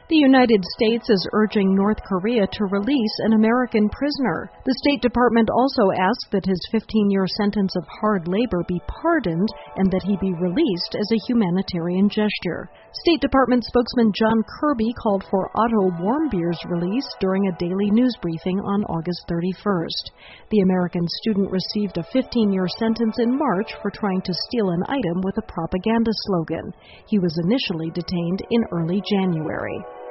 The United States is urging North Korea to release an American prisoner. The State Department also asked that his 15-year sentence of hard labor be pardoned and that he be released as a humanitarian gesture. State Department spokesman John Kirby called for Otto Warmbier's release during a daily news briefing on August 31st. The American student received a 15-year sentence in March for trying to steal an item with a propaganda slogan. He was initially detained in early January.